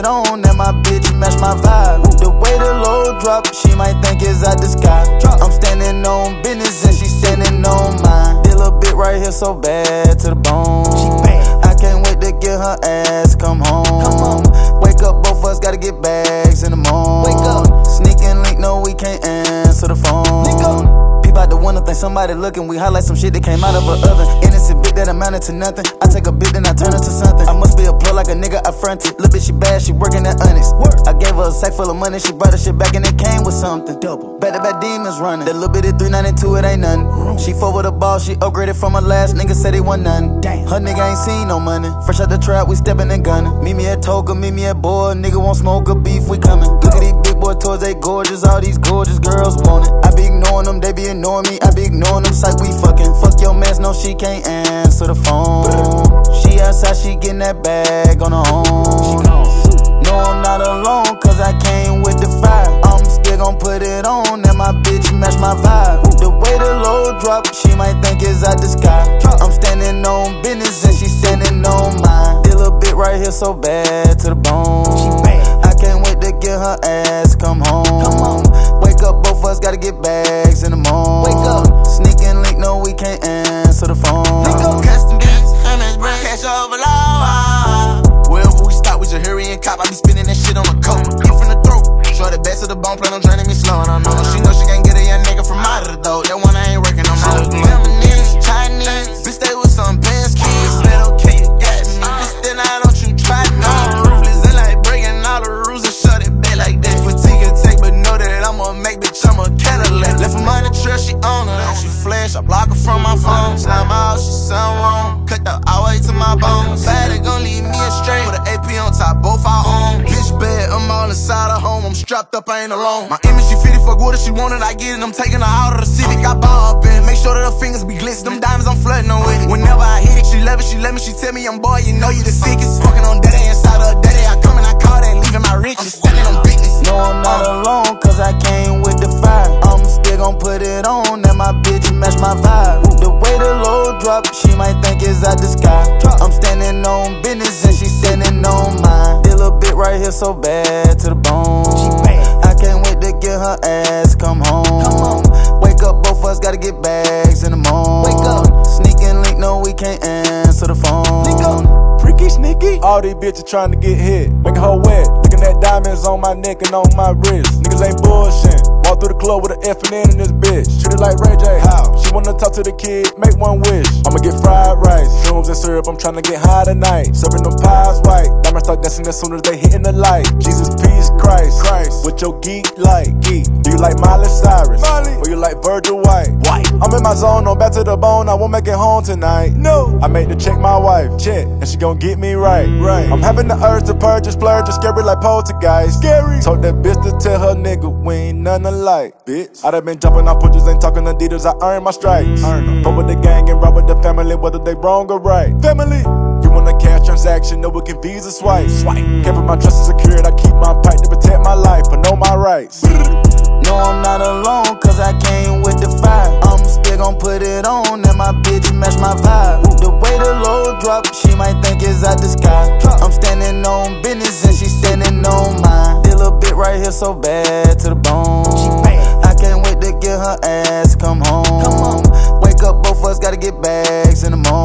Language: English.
on, and my bitch match my vibe. The way the low drop, she might think it's out the sky. I'm standing on business and she standing on mine. This little bit right here so bad to the bone. I can't wait to get her ass come home. Wake up, both of us gotta get bags in the morning. Wake up, sneak and link, no we can't answer the phone. Out the window, think somebody looking. We highlight some shit that came out of a oven. Innocent bit that amounted to nothing. I take a bit, then I turn it to something. I must be a plug like a nigga I fronted. Little bitch, she bad, she working at Honest. I gave her a sack full of money, she brought her shit back and it came with something. Double. Back to back demons running. That little bit of 392, it ain't nothing. She fought with a ball, she upgraded from her last nigga, said he wasn't nothing. Her nigga ain't seen no money. Fresh out the trap, we stepping and gunning. Meet me at Toga, meet me at Boy. Nigga won't smoke a beef, we coming. Look at these big boy toys, they gorgeous. All these gorgeous girls want it. I be ignoring them, they be ignoring me. I be ignoring them, psych, we fucking. Fuck your mess, no, she can't answer the phone. She outside, she getting that bag on her own. No, I'm not alone, cause I came with the fire. I'm still gon' put it on, and my bitch match my vibe. The way the low drop, she might think it's out the sky. I'm standing on business and she standing on mine. This little bit right here so bad to the bone. I can't wait to get her ass come home. Wake up, both of us gotta get bags in the morning. Wake up, sneak and link, no we can't answer the phone. Custom beats, MS cash overload. Wherever we stop, we just hurry and cop. I be spinning that shit on the coat. Get from the throat, show the best of the bone, plan on draining me slow. And I know she can't get a young nigga from out of the door. That one I ain't working no more. Lemonade, Chinese, bitch stay with some Benz keys. Man, okay, you got me. Bitch, then I don't you try me. Ruthless and like breaking all the rules and shut it back like that. Fatigue and take, but know that I'ma make, bitch, I'm a Cadillac. Left her money trail, she on her. She flash, I block her from my phone. Slime out, she sound wrong. Cut the hour to my bones. Bad, gon' leave me astray. Put an AP on top, both our own. Bitch bad, I'm all inside her home. I'm strapped up, I ain't alone. My image, she fitted, fuck with her, she wanted, I get it. I'm taking her out of the Civic. I buy up in, make sure that her fingers be glistening. Them diamonds, I'm flirting on with it. Whenever I hit it, she love it, she let me, she tell me I'm boy, you know you the sickest. Fucking on daddy, inside of her daddy. I come and I call that, leaving my riches. I'm standing on business. No, I'm not alone, cause I came with the fire. I'm still gon' put it on, and my bitch match my vibe. The way the low drop, she might think it's out the sky. I'm standing on business and she standing on mine. This little bit right here so bad to the bone. I can't wait to get her ass come home. Wake up, both of us gotta get bags in the morning. Wake up, sneak and link, no we can't answer the phone. Freaky sneaky, all these bitches trying to get hit, making her wet. Looking at diamonds on my neck and on my wrist. Niggas ain't bullshit. Walk through the club with an F and N in this bitch. Treat it like Ray J. How? She wanna talk to the kid, make one wish. I'ma get fried rice, shrooms and syrup. I'm tryna get high tonight. Serving them pies white. Diamonds start dancing as soon as they hitting the light. Jesus, peace, Christ. What your geek like? Geek. Do you like Miley Cyrus? Or you like Virgil White? I'm in my zone, no back to the bone. I won't make it home tonight. No. I made to check my wife, and she gon' get me right. I'm having the urge to purge and splurge, just scary like poltergeist. Scary. Told that bitch to tell her nigga we ain't none alike, bitch. I done been jumping off punches, ain't talking Adidas. I earned my stripes. Fuck with the gang and rob with the family, whether they wrong or right. Family. You want a cash transaction, no it can Visa swipe. Can't put my trust in secured, I keep my pipe to protect my life. I know my rights. No, I'm not alone, cause I came with the fire. I'm still gon' put it on, and my bitch match my vibe. The way the low drop, she might think it's out the sky. I'm standing on business and she standing on mine. This little bit right here so bad to the bone. I can't wait to get her ass come home. Wake up, both of us gotta get bags in the morning.